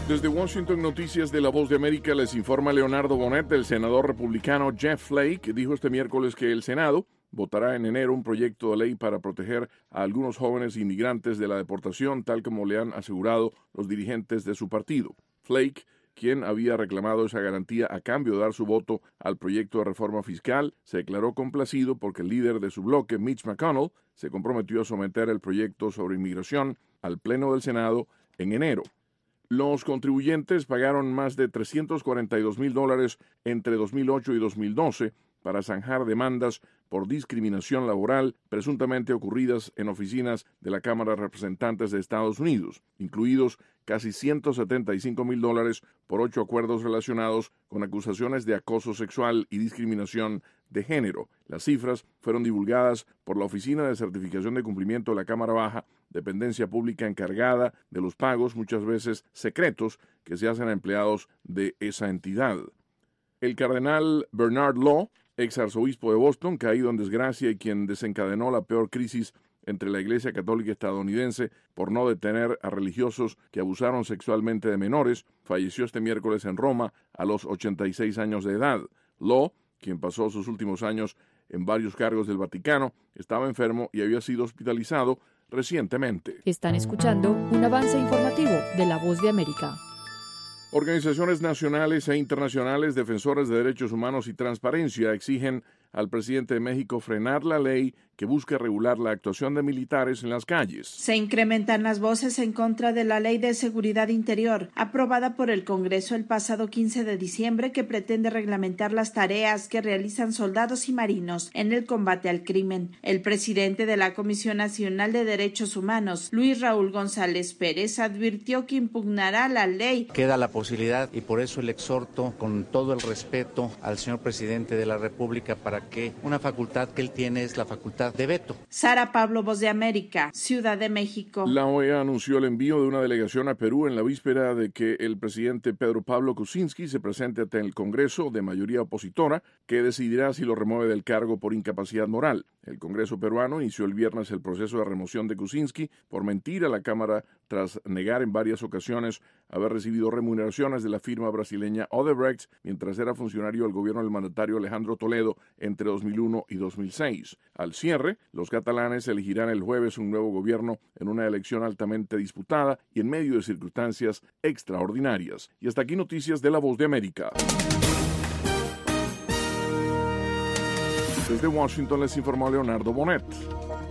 Desde Washington, Noticias de La Voz de América, les informa Leonardo Bonet. El senador republicano Jeff Flake dijo este miércoles que el Senado votará en enero un proyecto de ley para proteger a algunos jóvenes inmigrantes de la deportación, tal como le han asegurado los dirigentes de su partido. Flake, quien había reclamado esa garantía a cambio de dar su voto al proyecto de reforma fiscal, se declaró complacido porque el líder de su bloque, Mitch McConnell, se comprometió a someter el proyecto sobre inmigración al Pleno del Senado en enero. Los contribuyentes pagaron más de $342,000 entre 2008 y 2012 para zanjar demandas por discriminación laboral presuntamente ocurridas en oficinas de la Cámara de Representantes de Estados Unidos, incluidos casi $175,000 por 8 acuerdos relacionados con acusaciones de acoso sexual y discriminación de género. Las cifras fueron divulgadas por la Oficina de Certificación de Cumplimiento de la Cámara Baja, dependencia pública encargada de los pagos, muchas veces secretos, que se hacen a empleados de esa entidad. El cardenal Bernard Law, ex arzobispo de Boston, caído en desgracia y quien desencadenó la peor crisis entre la Iglesia Católica estadounidense por no detener a religiosos que abusaron sexualmente de menores, falleció este miércoles en Roma a los 86 años de edad. Law, quien pasó sus últimos años en varios cargos del Vaticano, estaba enfermo y había sido hospitalizado recientemente. Están escuchando un avance informativo de La Voz de América. Organizaciones nacionales e internacionales defensoras de derechos humanos y transparencia exigen al presidente de México frenar la ley que busca regular la actuación de militares en las calles. Se incrementan las voces en contra de la Ley de Seguridad Interior, aprobada por el Congreso el pasado 15 de diciembre, que pretende reglamentar las tareas que realizan soldados y marinos en el combate al crimen. El presidente de la Comisión Nacional de Derechos Humanos, Luis Raúl González Pérez, advirtió que impugnará la ley. Queda la posibilidad, y por eso le exhorto con todo el respeto al señor presidente de la República para que una facultad que él tiene es la facultad de veto. Sara Pablo, Voz de América, Ciudad de México. La OEA anunció el envío de una delegación a Perú en la víspera de que el presidente Pedro Pablo Kuczynski se presente ante el Congreso de mayoría opositora, que decidirá si lo remueve del cargo por incapacidad moral. El Congreso peruano inició el viernes el proceso de remoción de Kuczynski por mentir a la Cámara tras negar en varias ocasiones haber recibido remuneraciones de la firma brasileña Odebrecht mientras era funcionario del gobierno del mandatario Alejandro Toledo entre 2001 y 2006. Al cierre, los catalanes elegirán el jueves un nuevo gobierno en una elección altamente disputada y en medio de circunstancias extraordinarias. Y hasta aquí noticias de La Voz de América. Desde Washington les informó Leonardo Bonet.